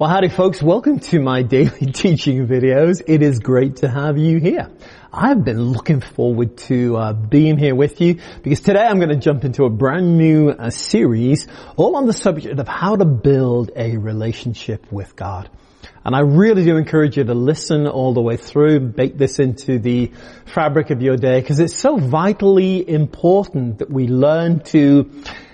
Well, howdy folks, welcome to my daily teaching videos. It is great to have you here. I've been looking forward to being here with you because today I'm going to jump into a brand new series all on the subject of how to build a relationship with God. And I really do encourage you to listen all the way through, bake this into the fabric of your day because it's so vitally important that we learn to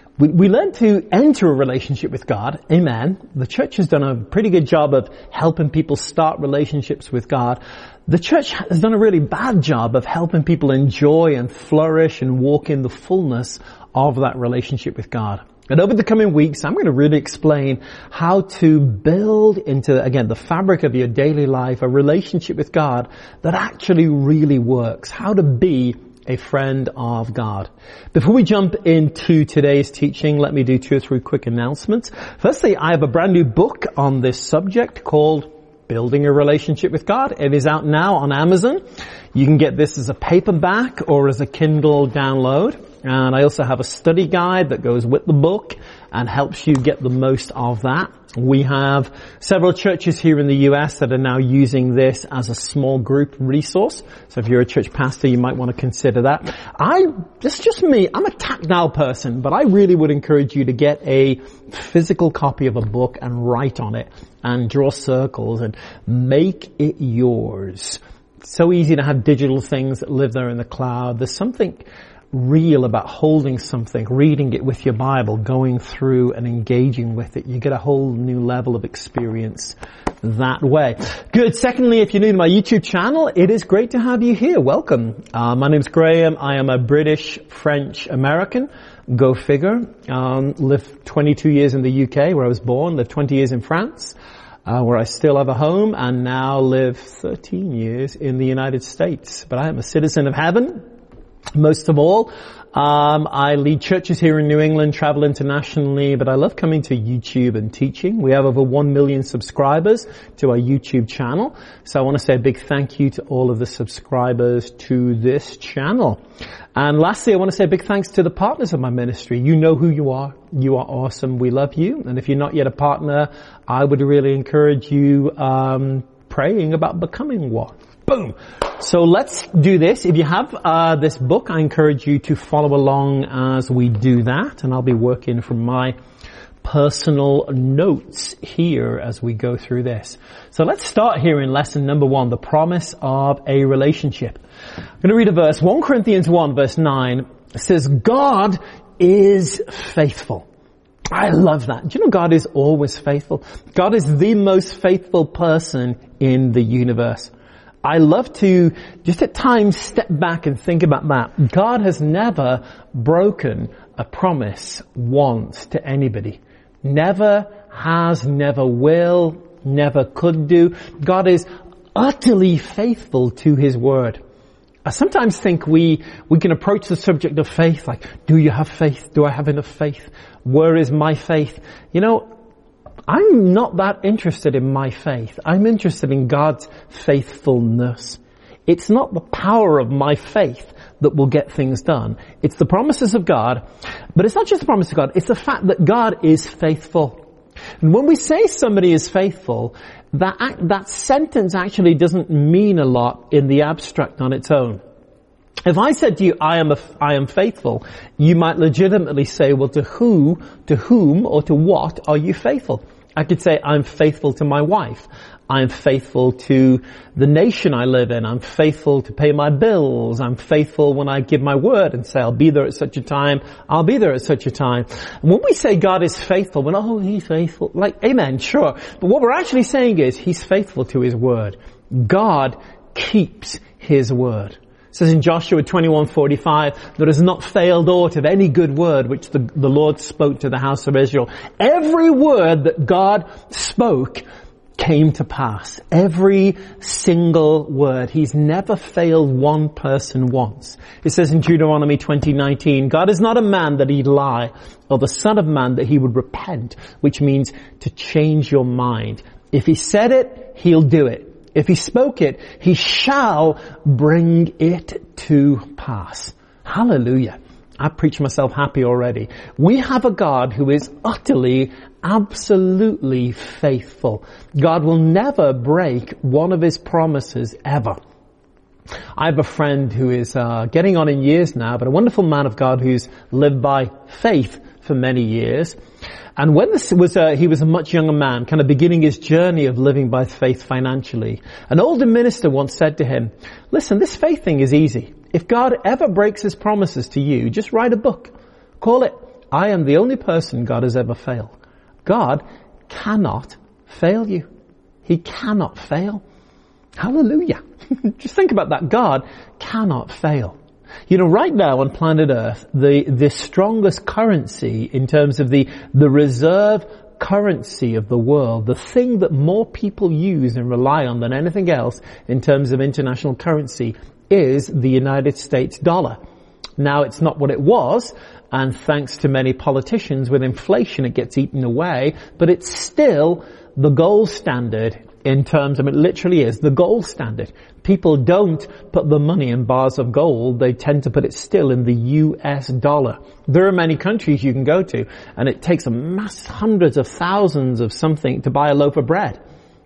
enter a relationship with God. Amen. The church has done a pretty good job of helping people start relationships with God. The church has done a really bad job of helping people enjoy and flourish and walk in the fullness of that relationship with God. And over the coming weeks, I'm going to really explain how to build into, again, the fabric of your daily life, a relationship with God that actually really works. How to be a friend of God. Before we jump into today's teaching, let me do 2 or 3 quick announcements. Firstly, I have a brand new book on this subject called Building a Relationship with God. It is out now on Amazon. You can get this as a paperback or as a Kindle download. And I also have a study guide that goes with the book and helps you get the most of that. We have several churches here in the US that are now using this as a small group resource. So if you're a church pastor, you might want to consider that. It's just me. I'm a tactile person, but I really would encourage you to get a physical copy of a book and write on it and draw circles and make it yours. It's so easy to have digital things that live there in the cloud. There's something real about holding something, reading it with your Bible, going through and engaging with it. You get a whole new level of experience that way. Good. Secondly, if you're new to my YouTube channel, it is great to have you here. Welcome. My name's Graham. I am a British, French, American. Go figure. Lived 22 years in the UK where I was born, lived 20 years in France, where I still have a home, and now live 13 years in the United States. But I am a citizen of heaven. Most of all, I lead churches here in New England, travel internationally, but I love coming to YouTube and teaching. We have over 1 million subscribers to our YouTube channel. So I want to say a big thank you to all of the subscribers to this channel. And lastly, I want to say a big thanks to the partners of my ministry. You know who you are. You are awesome. We love you. And if you're not yet a partner, I would really encourage you praying about becoming one. Boom. So let's do this. If you have this book, I encourage you to follow along as we do that. And I'll be working from my personal notes here as we go through this. So let's start here in lesson number 1, the promise of a relationship. I'm going to read a verse. 1 Corinthians 1 verse 9 says, God is faithful. I love that. Do you know God is always faithful? God is the most faithful person in the universe. I love to just at times step back and think about that. God has never broken a promise once to anybody. Never has, never will, never could do. God is utterly faithful to His word. I sometimes think we can approach the subject of faith like, do you have faith? Do I have enough faith? Where is my faith? You know, I'm not that interested in my faith. I'm interested in God's faithfulness. It's not the power of my faith that will get things done. It's the promises of God, but it's not just the promise of God. It's the fact that God is faithful. And when we say somebody is faithful, that sentence actually doesn't mean a lot in the abstract on its own. If I said to you, I am faithful, you might legitimately say, well, to whom, or to what are you faithful? I could say, I'm faithful to my wife. I'm faithful to the nation I live in. I'm faithful to pay my bills. I'm faithful when I give my word and say, I'll be there at such a time. I'll be there at such a time. And when we say God is faithful, we're not, oh, He's faithful. Like, amen, sure. But what we're actually saying is He's faithful to His word. God keeps His word. It says in Joshua 21:45, there has not failed aught of any good word which the Lord spoke to the house of Israel. Every word that God spoke came to pass. Every single word. He's never failed one person once. It says in Deuteronomy 20:19, God is not a man that He'd lie, or the son of man that He would repent, which means to change your mind. If He said it, He'll do it. If He spoke it, He shall bring it to pass. Hallelujah. I preach myself happy already. We have a God who is utterly absolutely faithful. God will never break one of his promises ever. I have a friend who is getting on in years now, but a wonderful man of God who's lived by faith for many years. And when he was a much younger man, kind of beginning his journey of living by faith financially, an older minister once said to him, listen, this faith thing is easy. If God ever breaks his promises to you, just write a book. Call it, I am the only person God has ever failed. God cannot fail you. He cannot fail. Hallelujah. Just think about that. God cannot fail. You know, right now on planet Earth, the strongest currency in terms of the reserve currency of the world, the thing that more people use and rely on than anything else in terms of international currency, is the United States dollar. Now, it's not what it was, and thanks to many politicians, with inflation it gets eaten away, but it's still the gold standard in terms of, it literally is the gold standard. People don't put the money in bars of gold, they tend to put it still in the US dollar. There are many countries you can go to, and it takes hundreds of thousands of something to buy a loaf of bread.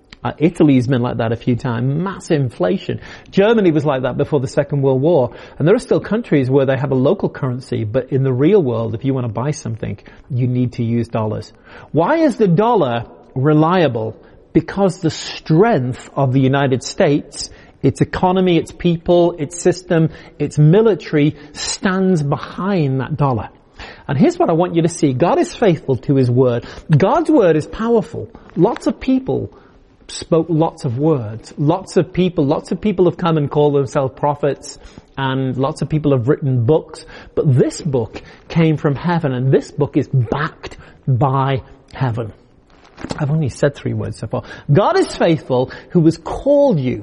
Italy's been like that a few times. Massive inflation. Germany was like that before the Second World War. And there are still countries where they have a local currency, but in the real world, if you want to buy something, you need to use dollars. Why is the dollar reliable? Because the strength of the United States, its economy, its people, its system, its military stands behind that dollar. And here's what I want you to see. God is faithful to his word. God's word is powerful. Lots of people spoke lots of words. Lots of people have come and called themselves prophets, and lots of people have written books. But this book came from heaven, and this book is backed by heaven. I've only said 3 words so far. God is faithful, who has called you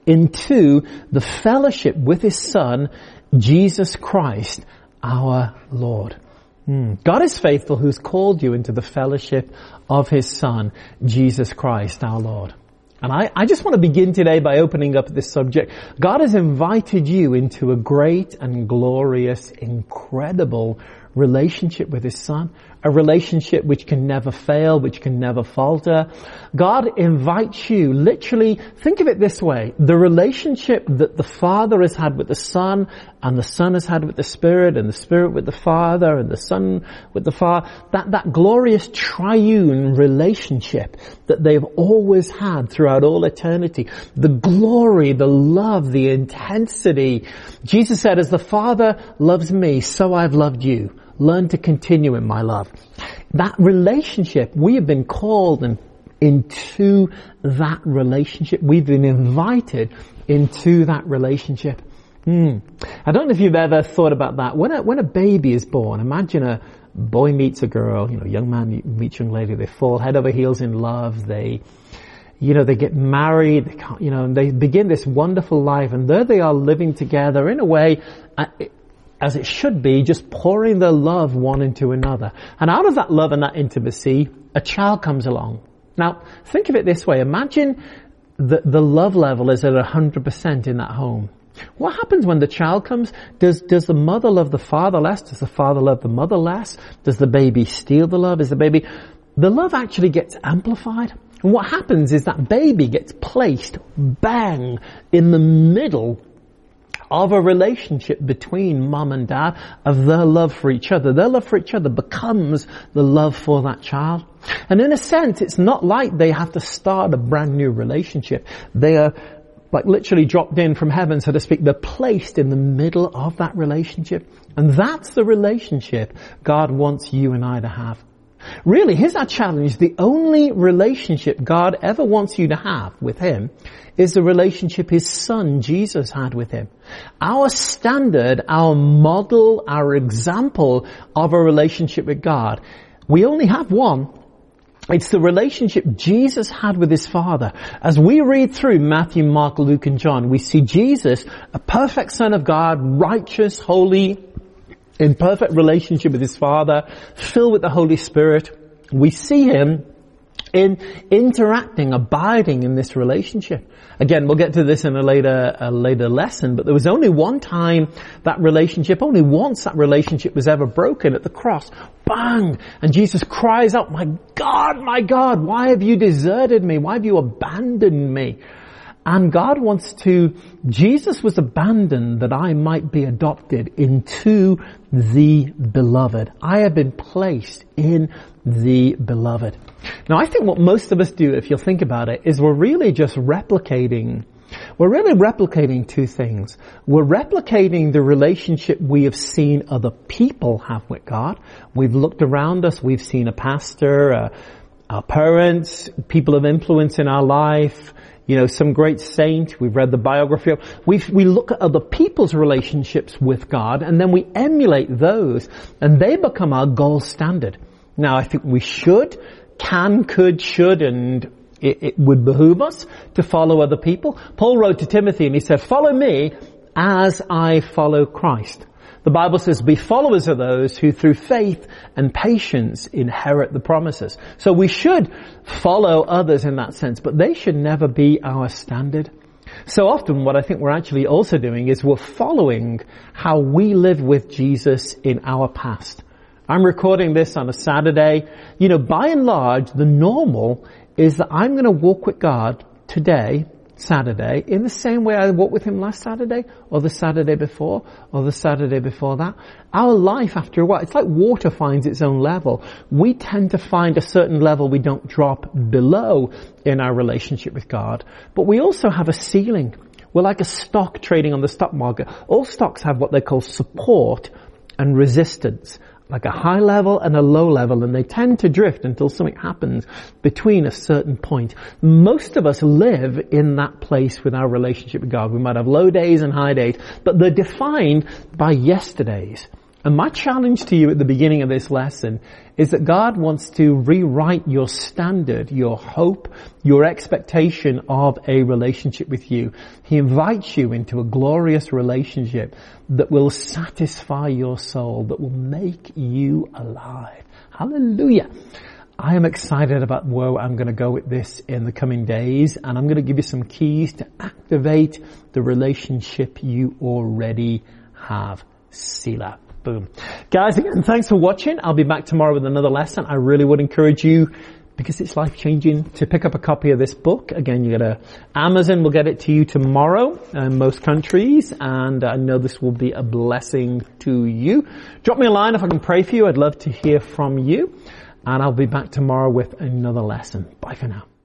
into the fellowship with his Son, Jesus Christ, our Lord. God is faithful, who's called you into the fellowship of his Son, Jesus Christ, our Lord. And I just want to begin today by opening up this subject. God has invited you into a great and glorious, incredible relationship with his Son, a relationship which can never fail, which can never falter. God invites you, literally, think of it this way, the relationship that the Father has had with the Son, and the Son has had with the Spirit, and the Spirit with the Father, and the Son with the Father, that glorious triune relationship that they've always had throughout all eternity. The glory, the love, the intensity. Jesus said, as the Father loves me, so I've loved you. Learn to continue in my love. That relationship, we have been called into that relationship. We've been invited into that relationship. I don't know if you've ever thought about that. When a baby is born, imagine a boy meets a girl, young man meets young lady, they fall head over heels in love, they get married, they begin this wonderful life, and there they are living together in a way, as it should be, just pouring their love one into another. And out of that love and that intimacy, a child comes along. Now, think of it this way. Imagine the love level is at 100% in that home. What happens when the child comes? Does the mother love the father less? Does the father love the mother less? Does the baby steal the love? The love actually gets amplified. And what happens is that baby gets placed, bang, in the middle of a relationship between mom and dad, of their love for each other. Their love for each other becomes the love for that child. And in a sense, it's not like they have to start a brand new relationship. They are like literally dropped in from heaven, so to speak. They're placed in the middle of that relationship. And that's the relationship God wants you and I to have. Really, here's our challenge. The only relationship God ever wants you to have with him is the relationship his Son, Jesus, had with him. Our standard, our model, our example of a relationship with God, we only have one. It's the relationship Jesus had with his Father. As we read through Matthew, Mark, Luke, and John, we see Jesus, a perfect Son of God, righteous, holy, in perfect relationship with his Father, filled with the Holy Spirit. We see him in interacting, abiding in this relationship. Again, we'll get to this in a later lesson, but there was only one time only once that relationship was ever broken at the cross. Bang! And Jesus cries out, my God, why have you deserted me? Why have you abandoned me? And Jesus was abandoned that I might be adopted into the beloved. I have been placed in the beloved. Now I think what most of us do, if you'll think about it, is we're really replicating two things. We're replicating the relationship we have seen other people have with God. We've looked around us, we've seen a pastor, our parents, people of influence in our life, some great saint. We've read the biography of. We look at other people's relationships with God, and then we emulate those, and they become our gold standard. Now, I think we should, and it would behoove us to follow other people. Paul wrote to Timothy, and he said, "Follow me as I follow Christ." The Bible says, be followers of those who through faith and patience inherit the promises. So we should follow others in that sense, but they should never be our standard. So often what I think we're actually also doing is we're following how we live with Jesus in our past. I'm recording this on a Saturday. By and large, the normal is that I'm going to walk with God today, Saturday, in the same way I walked with Him last Saturday, or the Saturday before, or the Saturday before that. Our life, after a while, it's like water finds its own level. We tend to find a certain level we don't drop below in our relationship with God. But we also have a ceiling. We're like a stock trading on the stock market. All stocks have what they call support and resistance, like a high level and a low level, and they tend to drift until something happens between a certain point. Most of us live in that place with our relationship with God. We might have low days and high days, but they're defined by yesterdays. And my challenge to you at the beginning of this lesson is that God wants to rewrite your standard, your hope, your expectation of a relationship with you. He invites you into a glorious relationship that will satisfy your soul, that will make you alive. Hallelujah. I am excited about where I'm going to go with this in the coming days, and I'm going to give you some keys to activate the relationship you already have. Selah. Boom. Guys, again, thanks for watching. I'll be back tomorrow with another lesson. I really would encourage you, because it's life-changing, to pick up a copy of this book. Again, Amazon will get it to you tomorrow in most countries, and I know this will be a blessing to you. Drop me a line if I can pray for you. I'd love to hear from you, and I'll be back tomorrow with another lesson. Bye for now.